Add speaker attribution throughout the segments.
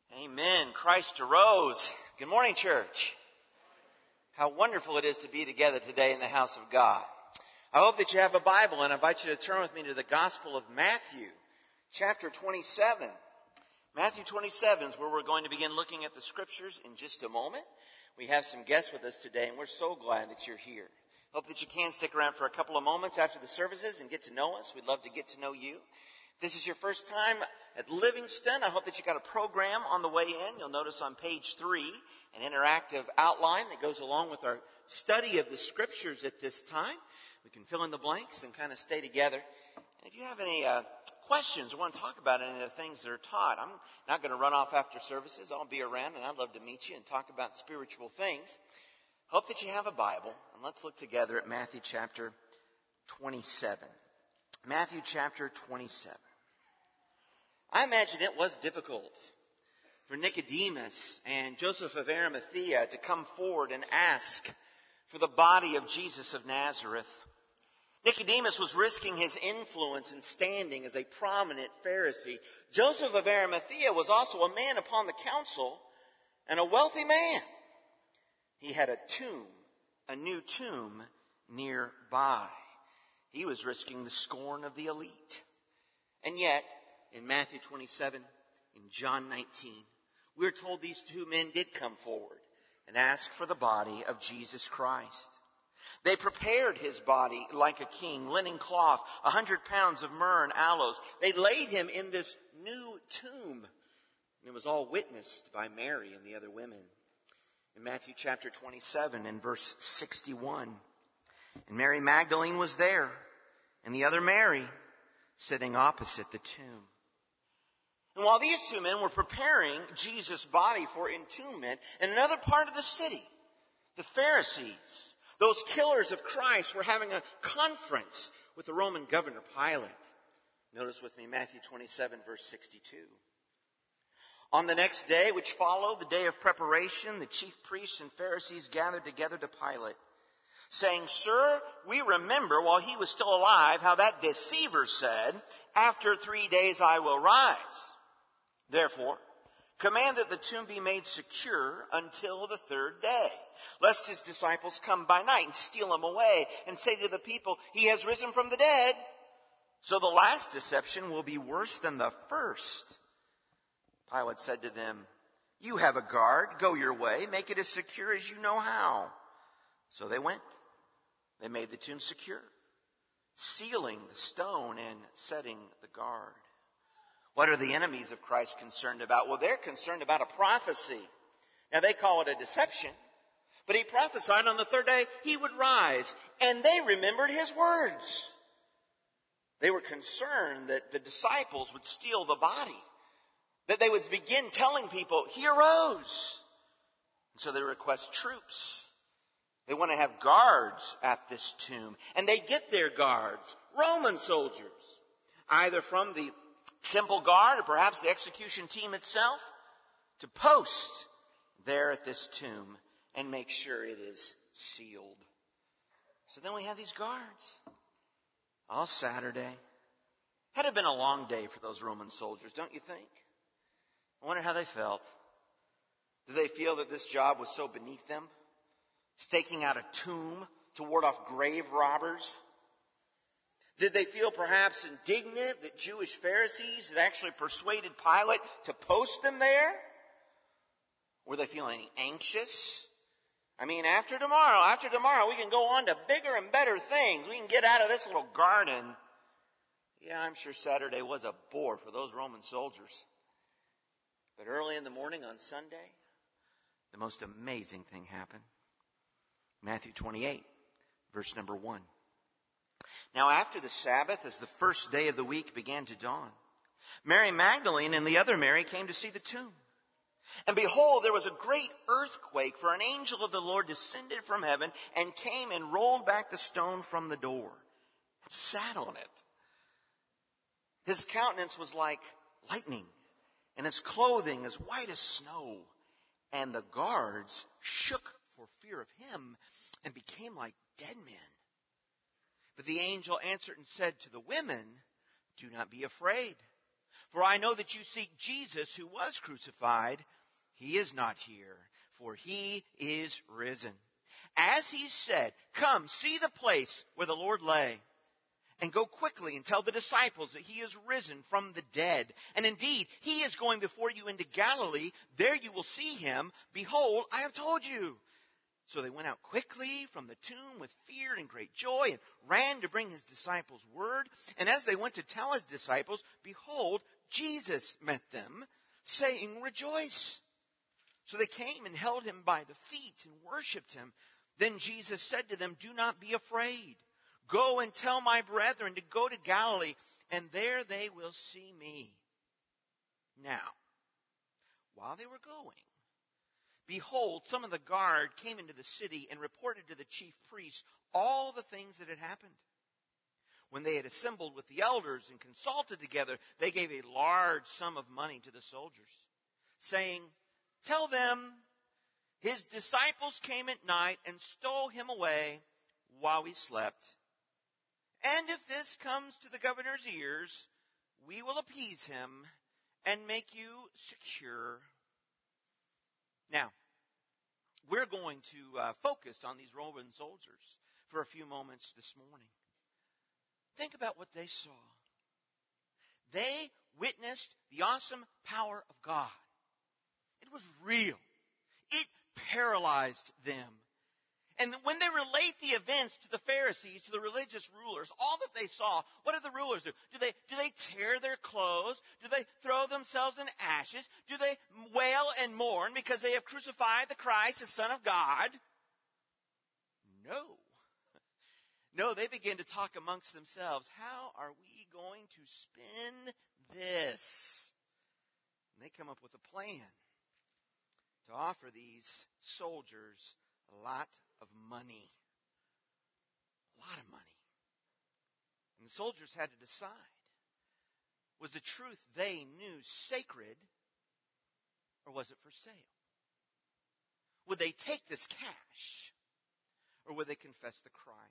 Speaker 1: Amen. Christ arose. Good morning, church. How wonderful it is to be together today in the house of God. I hope that you have a Bible, and I invite you to turn with me to the Gospel of Matthew, chapter 27. Matthew 27 is where we're going to begin looking at the Scriptures in just a moment. We have some guests with us today, and we're so glad that you're here. Hope that you can stick around for a couple of moments after the services and get to know us. We'd love to get to know you. If this is your first time at Livingston, I hope that you got a program on the way in. You'll notice on page 3 an interactive outline that goes along with our study of the Scriptures at this time. We can fill in the blanks and kind of stay together. And if you have any questions or want to talk about any of the things that are taught, I'm not going to run off after services. I'll be around, and I'd love to meet you and talk about spiritual things. Hope that you have a Bible, and let's look together at Matthew chapter 27. Matthew chapter 27. I imagine it was difficult for Nicodemus and Joseph of Arimathea to come forward and ask for the body of Jesus of Nazareth. Nicodemus was risking his influence and standing as a prominent Pharisee. Joseph of Arimathea was also a man upon the council and a wealthy man. He had a new tomb nearby. He was risking the scorn of the elite. And yet, in Matthew 27, in John 19, we're told these two men did come forward and ask for the body of Jesus Christ. They prepared his body like a king, linen cloth, 100 pounds of myrrh and aloes. They laid him in this new tomb. And it was all witnessed by Mary and the other women. In Matthew chapter 27 and verse 61, and Mary Magdalene was there, and the other Mary sitting opposite the tomb. And while these two men were preparing Jesus' body for entombment, in another part of the city, the Pharisees, those killers of Christ, were having a conference with the Roman governor Pilate. Notice with me Matthew 27, verse 62. On the next day, which followed, the day of preparation, the chief priests and Pharisees gathered together to Pilate, saying, "Sir, we remember while he was still alive how that deceiver said, 'After 3 days I will rise.' Therefore, command that the tomb be made secure until the 3rd day, lest his disciples come by night and steal him away and say to the people, 'He has risen from the dead.' So the last deception will be worse than the first." Pilate said to them, "You have a guard. Go your way. Make it as secure as you know how." So they went. They made the tomb secure, sealing the stone and setting the guard. What are the enemies of Christ concerned about? Well, they're concerned about a prophecy. Now, they call it a deception. But he prophesied on the 3rd day he would rise. And they remembered his words. They were concerned that the disciples would steal the body. That they would begin telling people, "He arose." And so they request troops. They want to have guards at this tomb. And they get their guards, Roman soldiers, either from the temple guard or perhaps the execution team itself, to post there at this tomb and make sure it is sealed. So then we have these guards all Saturday. Had it been a long day for those Roman soldiers, don't you think? I wonder how they felt. Did they feel that this job was so beneath them? Staking out a tomb to ward off grave robbers? Did they feel perhaps indignant that Jewish Pharisees had actually persuaded Pilate to post them there? Were they feeling anxious? I mean, after tomorrow, we can go on to bigger and better things. We can get out of this little garden. Yeah, I'm sure Saturday was a bore for those Roman soldiers. But early in the morning on Sunday, the most amazing thing happened. Matthew 28, verse number 1. Now after the Sabbath, as the first day of the week began to dawn, Mary Magdalene and the other Mary came to see the tomb. And behold, there was a great earthquake, for an angel of the Lord descended from heaven and came and rolled back the stone from the door and sat on it. His countenance was like lightning, and his clothing as white as snow. And the guards shook for fear of him and became like dead men. But the angel answered and said to the women, "Do not be afraid, For I know that you seek Jesus who was crucified. He is not here, for he is risen. As he said, come, see the place where the Lord lay. And go quickly and tell the disciples that he is risen from the dead. And indeed, he is going before you into Galilee. There you will see him. Behold, I have told you. So they went out quickly from the tomb with fear and great joy and ran to bring his disciples word. And as they went to tell his disciples, behold, Jesus met them, saying, rejoice. So they came and held him by the feet and worshipped him. Then Jesus said to them, do not be afraid. Go and tell my brethren to go to Galilee, and there they will see me. Now, while they were going, behold, some of the guard came into the city and reported to the chief priests all the things that had happened. When they had assembled with the elders and consulted together, they gave a large sum of money to the soldiers, saying, tell them, his disciples came at night and stole him away while we slept. And if this comes to the governor's ears, we will appease him and make you secure. Now, we're going to focus on these Roman soldiers for a few moments this morning. Think about what they saw. They witnessed the awesome power of God. It was real. It paralyzed them. And when they relate the events to the Pharisees, to the religious rulers, all that they saw, what do the rulers do? Do they tear their clothes? Do they throw themselves in ashes? Do they wail and mourn because they have crucified the Christ, the Son of God? No. No, they begin to talk amongst themselves. How are we going to spin this? And they come up with a plan to offer these soldiers a lot of money. A lot of money. And the soldiers had to decide. Was the truth they knew sacred, or was it for sale? Would they take this cash, or would they confess the Christ?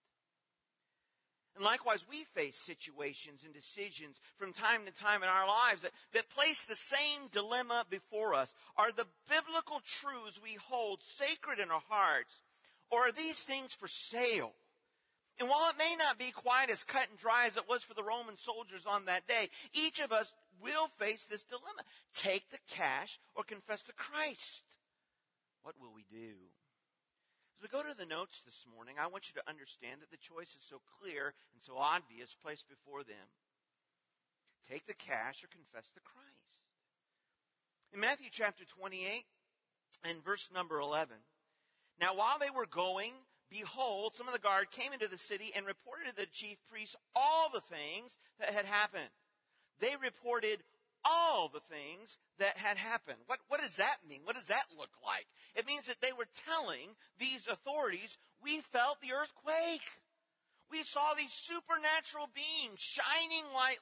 Speaker 1: And likewise, we face situations and decisions from time to time in our lives that place the same dilemma before us. Are the biblical truths we hold sacred in our hearts, or are these things for sale? And while it may not be quite as cut and dry as it was for the Roman soldiers on that day, each of us will face this dilemma. Take the cash or confess the Christ. What will we do? As we go to the notes this morning, I want you to understand that the choice is so clear and so obvious placed before them. Take the cash or confess the Christ. In Matthew chapter 28 and verse number 11, now while they were going, behold, some of the guard came into the city and reported to the chief priests all the things that had happened. They reported all the things that had happened. What does that mean? What does that look like? It means that they were telling these authorities, we felt the earthquake. We saw these supernatural beings shining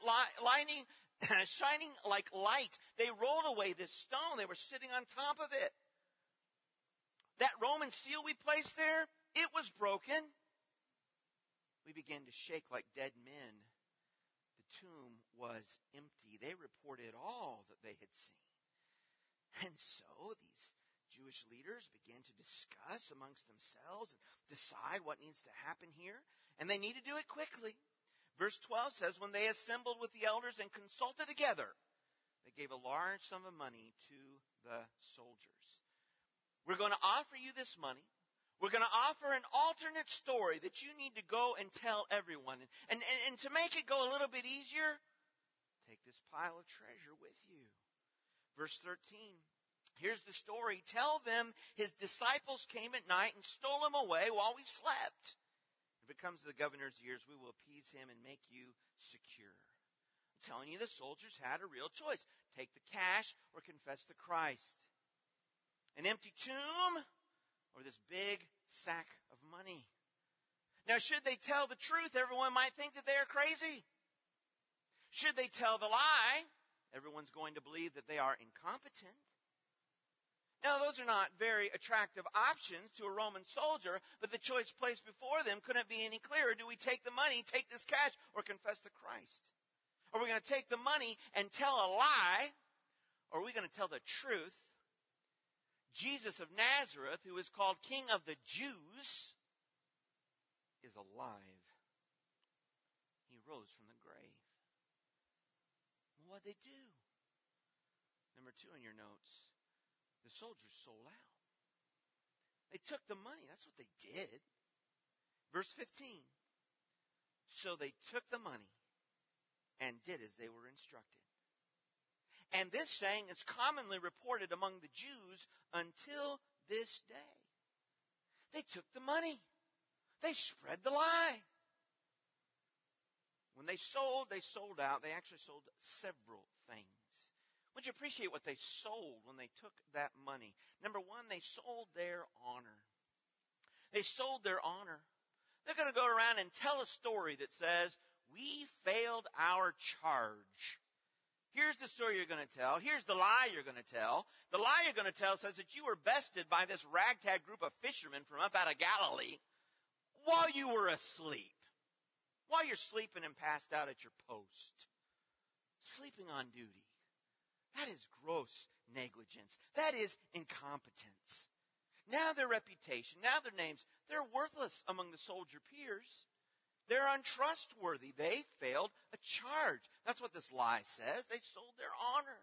Speaker 1: like light. They rolled away this stone. They were sitting on top of it. That Roman seal we placed there, it was broken. We began to shake like dead men. The tomb was empty. They reported all that they had seen. And so these Jewish leaders began to discuss amongst themselves and decide what needs to happen here. And they need to do it quickly. Verse 12 says, when they assembled with the elders and consulted together, they gave a large sum of money to the soldiers. We're going to offer you this money. We're going to offer an alternate story that you need to go and tell everyone. And to make it go a little bit easier, take this pile of treasure with you. Verse 13, here's the story. Tell them his disciples came at night and stole him away while we slept. If it comes to the governor's ears, we will appease him and make you secure. I'm telling you, the soldiers had a real choice. Take the cash or confess the Christ. An empty tomb or this big sack of money. Now, should they tell the truth, everyone might think that they are crazy. Should they tell the lie, everyone's going to believe that they are incompetent. Now, those are not very attractive options to a Roman soldier, but the choice placed before them couldn't be any clearer. Do we take the money, take this cash, or confess the Christ? Are we going to take the money and tell a lie? Or are we going to tell the truth? Jesus of Nazareth, who is called King of the Jews, is alive. He rose from the grave. Well, what'd they do? Number 2 in your notes, the soldiers sold out. They took the money. That's what they did. Verse 15. So they took the money and did as they were instructed. And this saying is commonly reported among the Jews until this day. They took the money. They spread the lie. When they sold out. They actually sold several things. Would you appreciate what they sold when they took that money? Number 1, they sold their honor. They sold their honor. They're going to go around and tell a story that says, we failed our charge. Here's the story you're going to tell. Here's the lie you're going to tell. The lie you're going to tell says that you were bested by this ragtag group of fishermen from up out of Galilee while you were asleep. While you're sleeping and passed out at your post. Sleeping on duty. That is gross negligence. That is incompetence. Now their reputation, now their names, they're worthless among the soldier peers. They're untrustworthy. They failed a charge. That's what this lie says. They sold their honor.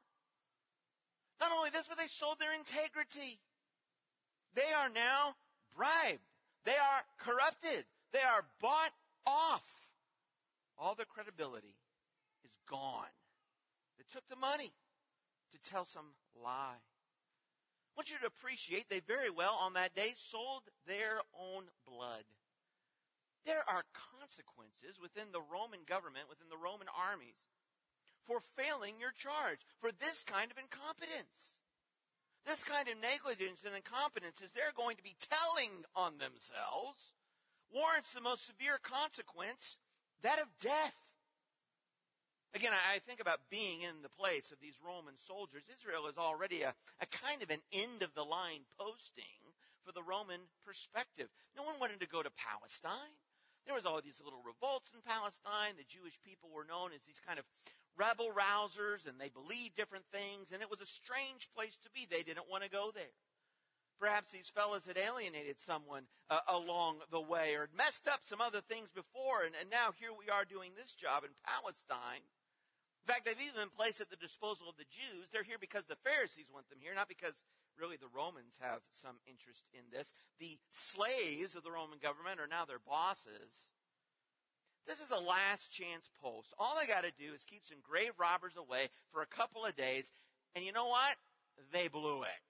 Speaker 1: Not only this, but they sold their integrity. They are now bribed. They are corrupted. They are bought off. All their credibility is gone. They took the money to tell some lie. I want you to appreciate they very well on that day sold their own blood. There are consequences within the Roman government, within the Roman armies, for failing your charge, for this kind of incompetence. This kind of negligence and incompetence, as they're going to be telling on themselves, warrants the most severe consequence, that of death. Again, I think about being in the place of these Roman soldiers. Israel is already a kind of an end-of-the-line posting for the Roman perspective. No one wanted to go to Palestine. There was all these little revolts in Palestine. The Jewish people were known as these kind of rebel rousers, and they believed different things, and it was a strange place to be. They didn't want to go there. Perhaps these fellows had alienated someone along the way or had messed up some other things before, and now here we are doing this job in Palestine. In fact, they've even been placed at the disposal of the Jews. They're here because the Pharisees want them here, not because really the Romans have some interest in this. The slaves of the Roman government are now their bosses. This is a last chance post. All they got to do is keep some grave robbers away for a couple of days. And you know what? They blew it.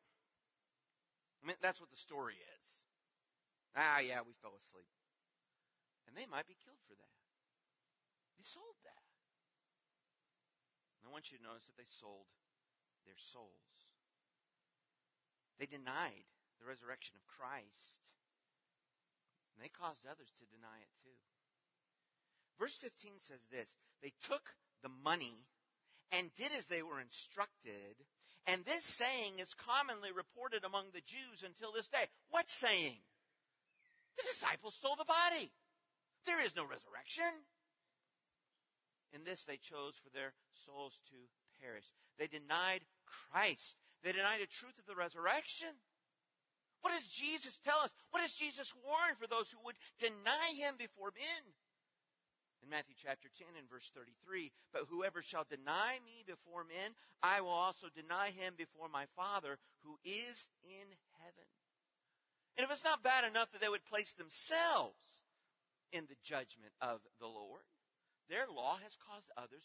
Speaker 1: I mean, that's what the story is. Yeah, we fell asleep. And they might be killed for that. They sold that. And I want you to notice that they sold their souls. They denied the resurrection of Christ. And they caused others to deny it too. Verse 15 says this, they took the money and did as they were instructed. And this saying is commonly reported among the Jews until this day. What saying? The disciples stole the body. There is no resurrection. In this they chose for their souls to perish. They denied Christ. They denied the truth of the resurrection. What does Jesus tell us? What does Jesus warn for those who would deny him before men? In Matthew chapter 10 and verse 33, but whoever shall deny me before men, I will also deny him before my Father who is in heaven. And if it's not bad enough that they would place themselves in the judgment of the Lord, their lie has caused others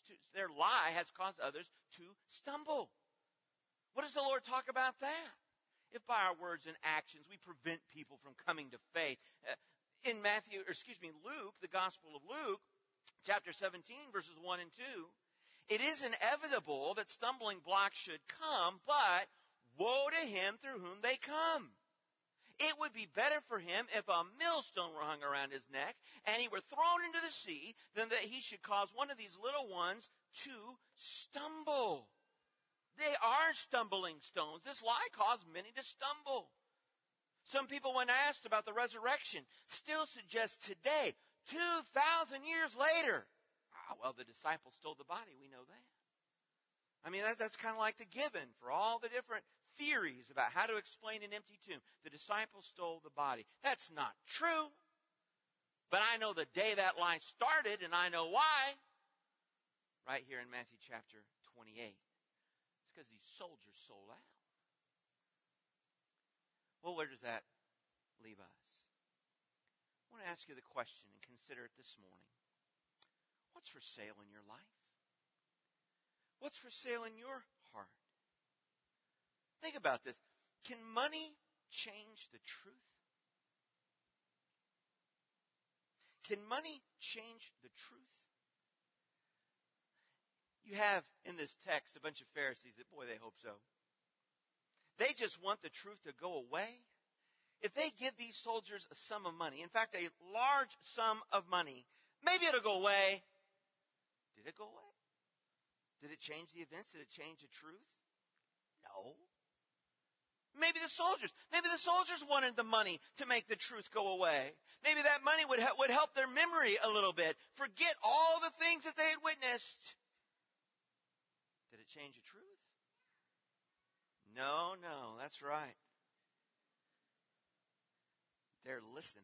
Speaker 1: to stumble. What does the Lord talk about that? If by our words and actions we prevent people from coming to faith. In Luke, the Gospel of Luke, chapter 17, verses 1 and 2, it is inevitable that stumbling blocks should come, but woe to him through whom they come. It would be better for him if a millstone were hung around his neck and he were thrown into the sea than that he should cause one of these little ones to stumble. They are stumbling stones. This lie caused many to stumble. Some people, when asked about the resurrection, still suggest today, 2,000 years later, Well, the disciples stole the body. We know that. I mean, that's kind of like the given for all the different theories about how to explain an empty tomb. The disciples stole the body. That's not true. But I know the day that lie started, and I know why. Right here in Matthew chapter 28. It's because these soldiers sold out. Well, where does that leave us? I want to ask you the question and consider it this morning. What's for sale in your life? What's for sale in your heart? Think about this. Can money change the truth? Can money change the truth? You have in this text a bunch of Pharisees that, boy, they hope so. They just want the truth to go away. If they give these soldiers a sum of money, in fact, a large sum of money, maybe it'll go away. Did it go away? Did it change the events? Did it change the truth? No. Maybe the soldiers wanted the money to make the truth go away. Maybe that money would help their memory a little bit. Forget all the things that they had witnessed. Did it change the truth? No, that's right. They're listening.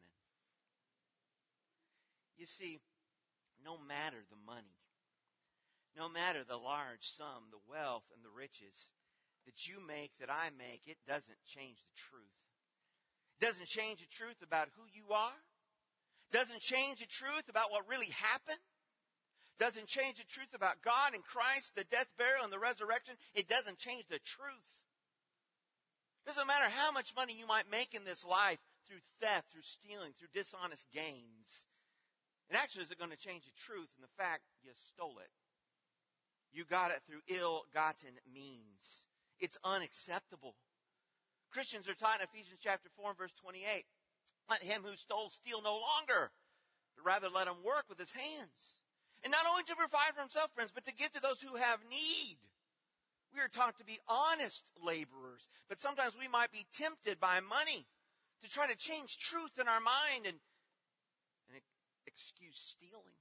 Speaker 1: You see, no matter the money, no matter the large sum, the wealth and the riches that you make, that I make, it doesn't change the truth. It doesn't change the truth about who you are. It doesn't change the truth about what really happened. It doesn't change the truth about God and Christ, the death, burial, and the resurrection. It doesn't change the truth. It doesn't matter how much money you might make in this life through theft, through stealing, through dishonest gains. It actually isn't going to change the truth and the fact you stole it. You got it through ill-gotten means. It's unacceptable. Christians are taught in Ephesians chapter 4 and verse 28, let him who stole steal no longer, but rather let him work with his hands. And not only to provide for himself, friends, but to give to those who have need. We are taught to be honest laborers, but sometimes we might be tempted by money to try to change truth in our mind and excuse stealing.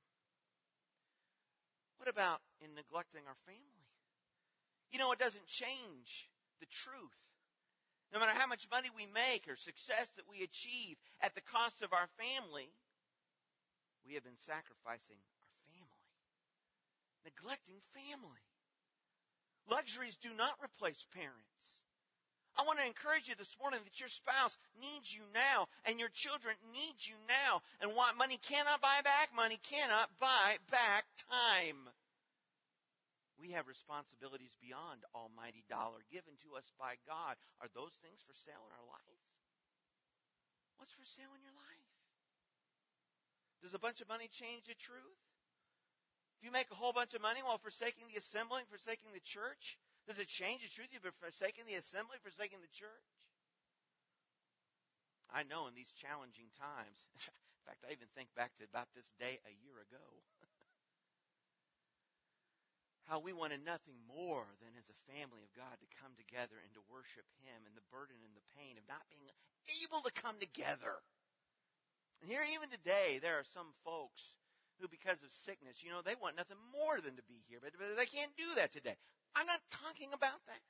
Speaker 1: What about in neglecting our family? You know, it doesn't change the truth. No matter how much money we make or success that we achieve at the cost of our family, we have been sacrificing our family. Neglecting family. Luxuries do not replace parents. I want to encourage you this morning that your spouse needs you now and your children need you now. And what money cannot buy back, money cannot buy back time. We have responsibilities beyond almighty dollar given to us by God. Are those things for sale in our life? What's for sale in your life? Does a bunch of money change the truth? If you make a whole bunch of money while forsaking the assembly, forsaking the church, does it change the truth? You've been forsaking the assembly, forsaking the church? I know in these challenging times, in fact, I even think back to about this day a year ago, how we wanted nothing more than as a family of God to come together and to worship Him, and the burden and the pain of not being able to come together. And here even today, there are some folks who, because of sickness, they want nothing more than to be here, but they can't do that today. I'm not talking about that.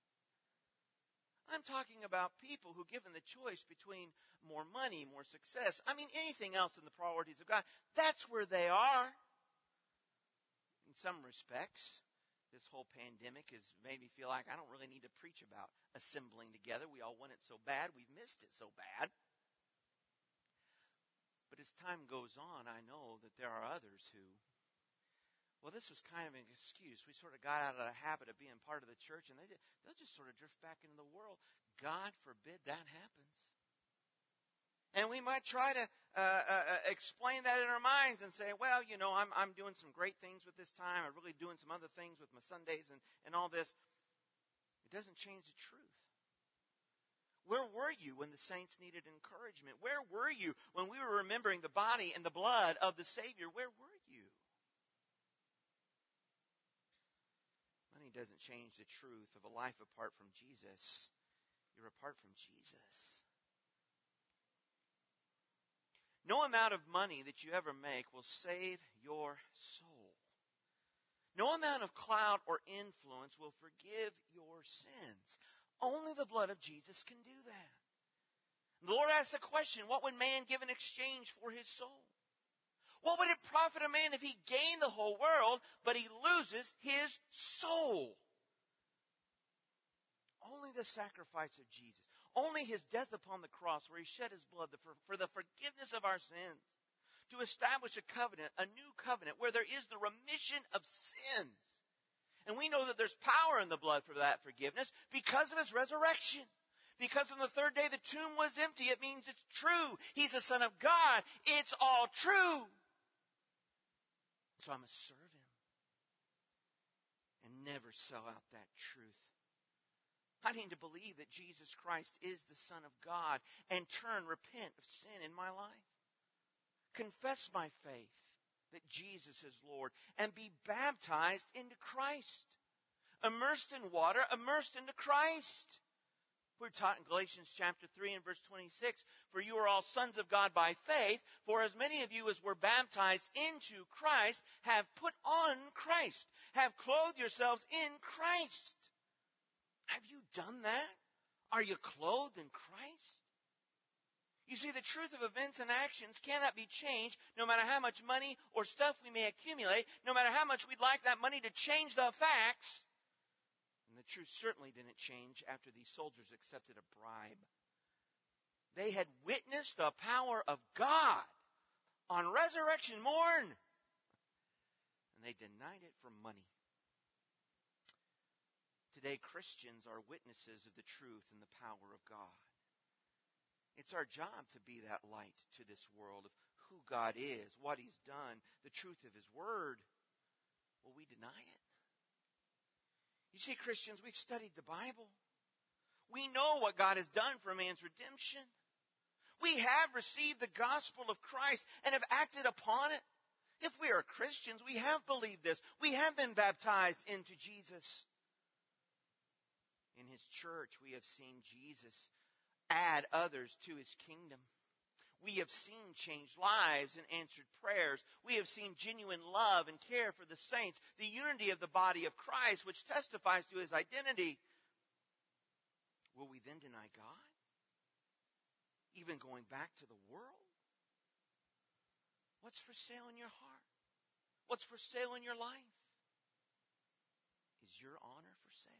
Speaker 1: I'm talking about people who, given the choice between more money, more success, anything else in the priorities of God, that's where they are. In some respects, this whole pandemic has made me feel like I don't really need to preach about assembling together. We all want it so bad. We've missed it so bad. But as time goes on, I know that there are others who, well, this was kind of an excuse. We sort of got out of the habit of being part of the church, and they'll just sort of drift back into the world. God forbid that happens. And we might try to explain that in our minds and say, well, I'm doing some great things with this time. I'm really doing some other things with my Sundays and all this. It doesn't change the truth. Where were you when the saints needed encouragement? Where were you when we were remembering the body and the blood of the Savior? Where were you? Money doesn't change the truth of a life apart from Jesus. You're apart from Jesus. No amount of money that you ever make will save your soul. No amount of clout or influence will forgive your sins. Only the blood of Jesus can do that. The Lord asked the question, what would man give in exchange for his soul? What would it profit a man if he gained the whole world, but he loses his soul? Only the sacrifice of Jesus, only his death upon the cross where he shed his blood for the forgiveness of our sins, to establish a covenant, a new covenant, where there is the remission of sins. And we know that there's power in the blood for that forgiveness because of his resurrection. Because on the third day the tomb was empty, it means it's true. He's the Son of God. It's all true. So I must serve him and never sell out that truth. I need to believe that Jesus Christ is the Son of God and repent of sin in my life. Confess my faith that Jesus is Lord and be baptized into Christ. Immersed in water, immersed into Christ. We're taught in Galatians chapter 3 and verse 26, for you are all sons of God by faith, for as many of you as were baptized into Christ have put on Christ, have clothed yourselves in Christ. Have you done that? Are you clothed in Christ? You see, the truth of events and actions cannot be changed no matter how much money or stuff we may accumulate, no matter how much we'd like that money to change the facts. And the truth certainly didn't change after these soldiers accepted a bribe. They had witnessed the power of God on resurrection morn, and they denied it for money. Today, Christians are witnesses of the truth and the power of God. It's our job to be that light to this world of who God is, what he's done, the truth of his word. Will we deny it? You see, Christians, we've studied the Bible. We know what God has done for man's redemption. We have received the gospel of Christ and have acted upon it. If we are Christians, we have believed this. We have been baptized into Jesus. In his church, we have seen Jesus add others to his kingdom. We have seen changed lives and answered prayers. We have seen genuine love and care for the saints, the unity of the body of Christ, which testifies to his identity. Will we then deny God? Even going back to the world? What's for sale in your heart? What's for sale in your life? Is your honor for sale?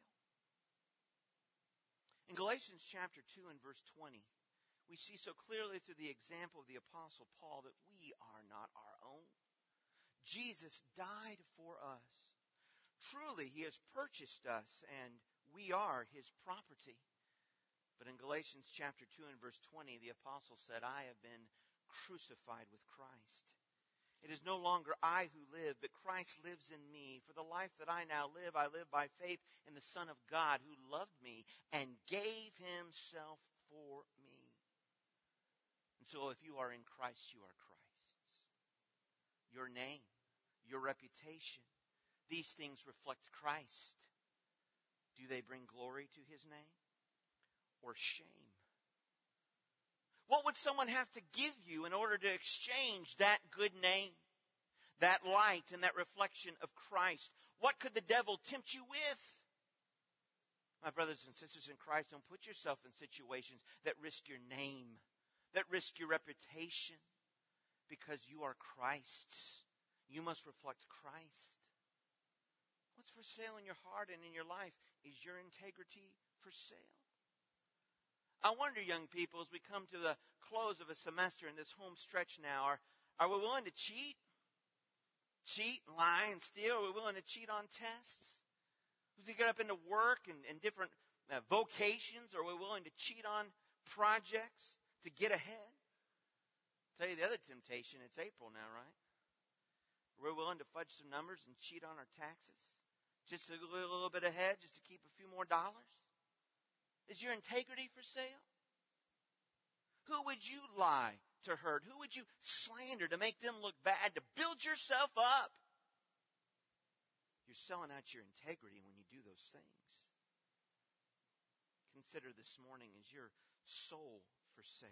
Speaker 1: In Galatians chapter 2 and verse 20, we see so clearly through the example of the Apostle Paul that we are not our own. Jesus died for us. Truly, he has purchased us and we are his property. But in Galatians chapter 2 and verse 20, the apostle said, I have been crucified with Christ. It is no longer I who live, but Christ lives in me. For the life that I now live, I live by faith in the Son of God who loved me and gave himself for me. And so if you are in Christ, you are Christ's. Your name, your reputation, these things reflect Christ. Do they bring glory to his name or shame? What would someone have to give you in order to exchange that good name, that light and that reflection of Christ? What could the devil tempt you with? My brothers and sisters in Christ, don't put yourself in situations that risk your name, that risk your reputation, because you are Christ's. You must reflect Christ. What's for sale in your heart and in your life? Is your integrity for sale? I wonder, young people, as we come to the close of a semester in this home stretch now, are we willing to cheat? Cheat, lie, and steal? Are we willing to cheat on tests? As we get up into work and different vocations, are we willing to cheat on projects to get ahead? I'll tell you the other temptation, it's April now, right? We're willing to fudge some numbers and cheat on our taxes just a little bit ahead, just to keep a few more dollars. Is your integrity for sale? Who would you lie to hurt? Who would you slander to make them look bad, to build yourself up? You're selling out your integrity when you do those things. Consider this morning, is your soul for sale?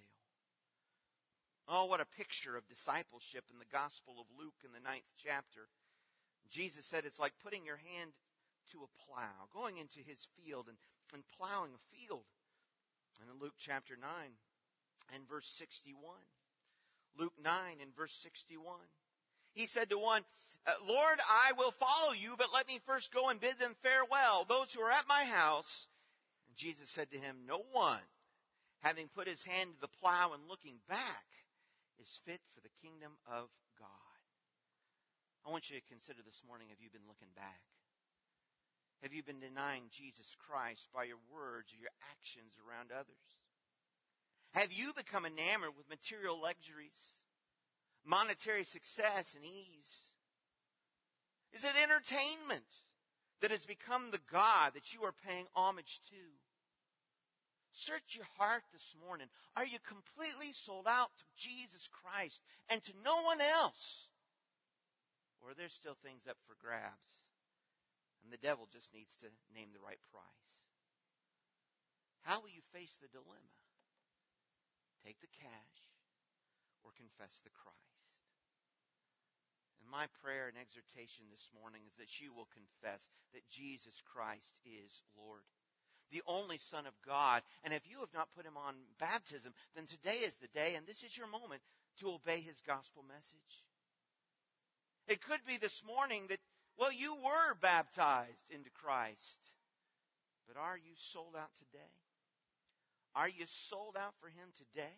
Speaker 1: Oh, what a picture of discipleship in the Gospel of Luke in the 9th chapter. Jesus said it's like putting your hand to a plow, going into his field and plowing a field. And in Luke chapter 9 and verse 61, Luke 9 and verse 61, he said to one, Lord, I will follow you, but let me first go and bid them farewell, those who are at my house. And Jesus said to him, no one, having put his hand to the plow and looking back, is fit for the kingdom of God. I want you to consider this morning, have you been looking back? Have you been denying Jesus Christ by your words or your actions around others? Have you become enamored with material luxuries, monetary success and ease? Is it entertainment that has become the God that you are paying homage to? Search your heart this morning. Are you completely sold out to Jesus Christ and to no one else? Or are there still things up for grabs? And the devil just needs to name the right price. How will you face the dilemma? Take the cash or confess the Christ? And my prayer and exhortation this morning is that you will confess that Jesus Christ is Lord, the only Son of God. And if you have not put him on baptism, then today is the day, and this is your moment to obey his gospel message. It could be this morning that, well, you were baptized into Christ, but are you sold out today? Are you sold out for him today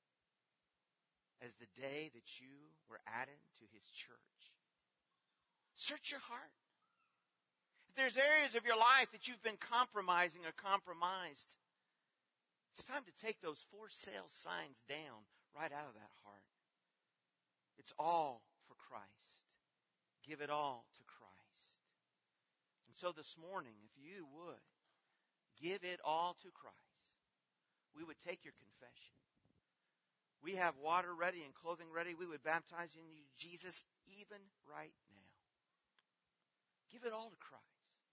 Speaker 1: as the day that you were added to his church? Search your heart. If there's areas of your life that you've been compromising or compromised, it's time to take those for sale signs down right out of that heart. It's all for Christ. Give it all to Christ. And so this morning, if you would give it all to Christ, we would take your confession. We have water ready and clothing ready. We would baptize you in Jesus even right now. Give it all to Christ.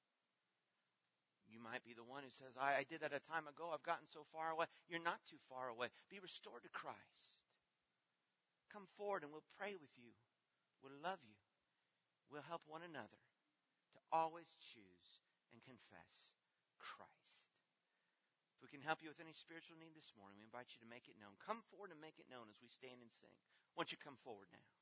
Speaker 1: You might be the one who says, I did that a time ago. I've gotten so far away. You're not too far away. Be restored to Christ. Come forward and we'll pray with you. We'll love you. We'll help one another to always choose and confess Christ. If we can help you with any spiritual need this morning, we invite you to make it known. Come forward and make it known as we stand and sing. Why don't you come forward now?